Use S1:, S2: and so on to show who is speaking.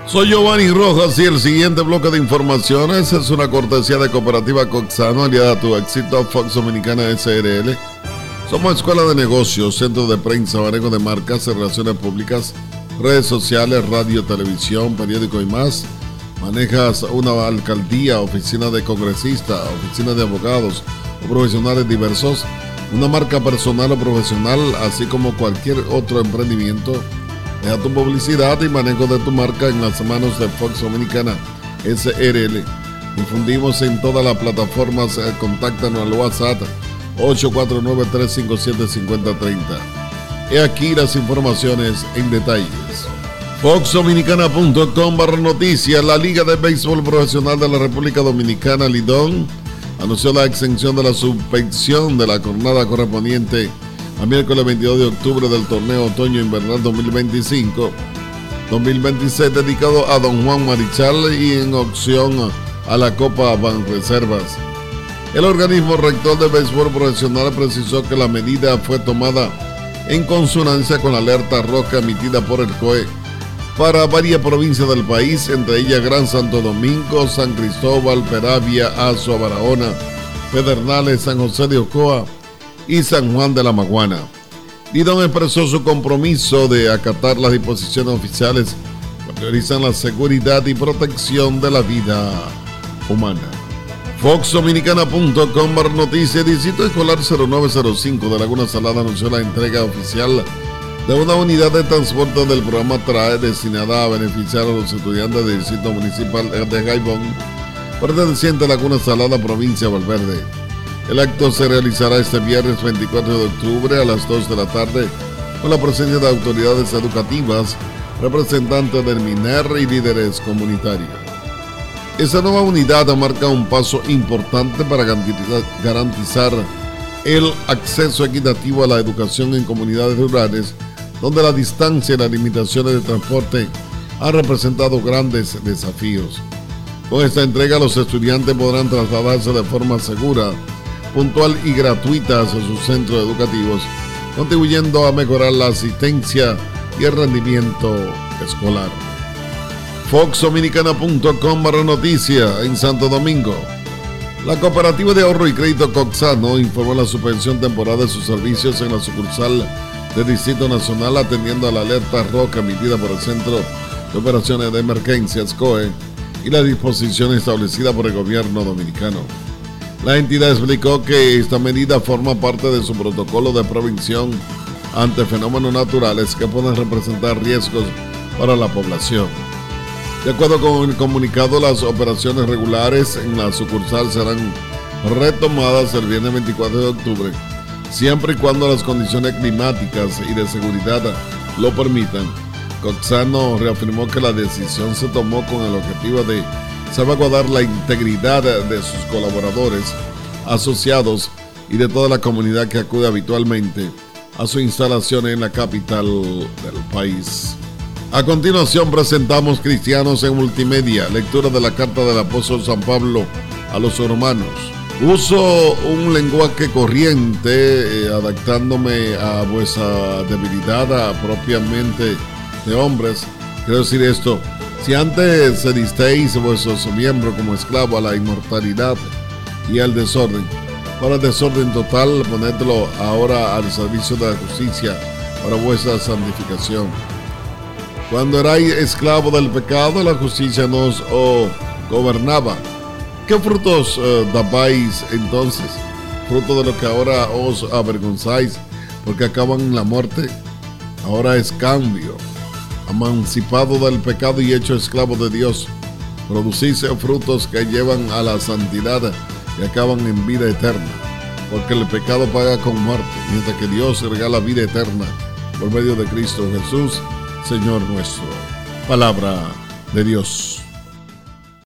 S1: Soy Giovanni Rojas y el siguiente bloque de informaciones es una cortesía de Cooperativa Coxano, aliada a tu éxito, Fox Dominicana SRL. Somos escuela de negocios, centro de prensa, manejo de marcas, relaciones públicas, redes sociales, radio, televisión, periódico y más. Manejas una alcaldía, oficina de congresista, oficina de abogados o profesionales diversos, una marca personal o profesional, así como cualquier otro emprendimiento. Deja tu publicidad y manejo de tu marca en las manos de Fox Dominicana SRL. Difundimos en todas las plataformas. Contáctanos al WhatsApp 849-357-5030. He aquí las informaciones en detalles. FoxDominicana.com/noticias. La Liga de Béisbol Profesional de la República Dominicana, Lidón, anunció la exención de la suspensión de la jornada correspondiente a miércoles 22 de octubre del torneo otoño-invernal 2025-2026 dedicado a Don Juan Marichal y en opción a la Copa Banreservas. El organismo rector de béisbol profesional precisó que la medida fue tomada en consonancia con la alerta roja emitida por el COE para varias provincias del país, entre ellas Gran Santo Domingo, San Cristóbal, Peravia, Azua, Barahona, Pedernales, San José de Ocoa y San Juan de la Maguana. Lidón expresó su compromiso de acatar las disposiciones oficiales que priorizan la seguridad y protección de la vida humana. FoxDominicana.com/noticias. Distrito Escolar 0905 de Laguna Salada anunció la entrega oficial de una unidad de transporte del programa TRAE destinada a beneficiar a los estudiantes del Distrito Municipal de Gaibón, perteneciente a Laguna Salada, provincia de Valverde. El acto se realizará este viernes 24 de octubre a las 2 de la tarde con la presencia de autoridades educativas, representantes del MINER y líderes comunitarios. Esta nueva unidad marca un paso importante para garantizar el acceso equitativo a la educación en comunidades rurales, donde la distancia y las limitaciones de transporte han representado grandes desafíos. Con esta entrega, los estudiantes podrán trasladarse de forma segura, puntual y gratuita hacia sus centros educativos, contribuyendo a mejorar la asistencia y el rendimiento escolar. FoxDominicana.com/noticias. En Santo Domingo, la Cooperativa de Ahorro y Crédito Coxano informó la suspensión temporal de sus servicios en la sucursal del Distrito Nacional, atendiendo a la alerta roja emitida por el Centro de Operaciones de Emergencias COE y las disposiciones establecidas por el gobierno dominicano. La entidad explicó que esta medida forma parte de su protocolo de prevención ante fenómenos naturales que pueden representar riesgos para la población. De acuerdo con el comunicado, las operaciones regulares en la sucursal serán retomadas el viernes 24 de octubre, siempre y cuando las condiciones climáticas y de seguridad lo permitan. Coxano reafirmó que la decisión se tomó con el objetivo de salvaguardar la integridad de sus colaboradores, asociados y de toda la comunidad que acude habitualmente a sus instalaciones en la capital del país. A continuación presentamos Cristianos en Multimedia, lectura de la carta del apóstol San Pablo a los romanos. Uso un lenguaje corriente, adaptándome a vuestra debilidad propiamente de hombres. Quiero decir esto: si antes cedisteis vuestros miembros como esclavos a la inmortalidad y al desorden, para el desorden total, ponedlo ahora al servicio de la justicia para vuestra santificación. Cuando erais esclavos del pecado, la justicia nos gobernaba. ¿Qué frutos dabais entonces? Fruto de lo que ahora os avergonzáis, porque acaban en la muerte. Ahora es cambio. Emancipado del pecado y hecho esclavo de Dios, producís frutos que llevan a la santidad y acaban en vida eterna, porque el pecado paga con muerte, mientras que Dios regala vida eterna por medio de Cristo Jesús, Señor nuestro. Palabra de Dios.